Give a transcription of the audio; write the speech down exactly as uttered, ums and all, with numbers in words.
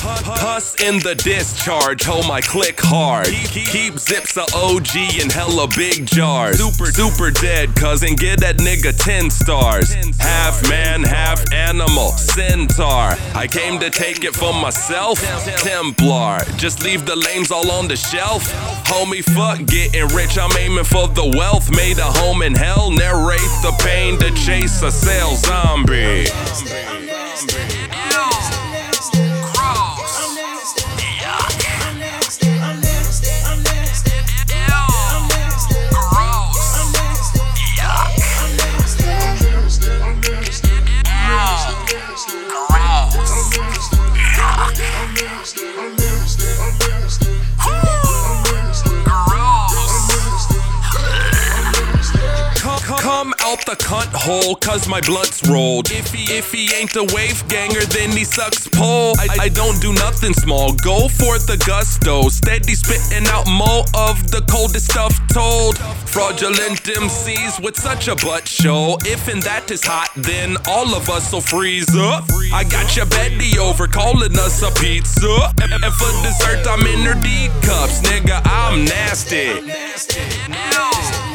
Puss in the discharge, hold my click hard. Keep zips of O G in hella big jars. Super, super dead, cousin, get that nigga ten stars. Half man, half animal, centaur. I came to take it for myself, Templar. Just leave the lames all on the shelf. Homie, fuck getting rich, I'm aiming for the wealth. Made a home in hell, narrate the pain to chase a sale zombie. Come out the cunt hole, cause my blunt's rolled. If he, if he ain't a wave ganger, then he sucks pole. I, I don't do nothing small, go for the gusto. Steady spitting out more of the coldest stuff told. Fraudulent M Cs with such a butt show. If and that is hot, then all of us will freeze up. I got your Betty over, calling us a pizza. And, and for dessert, I'm in her D cups, nigga, I'm nasty.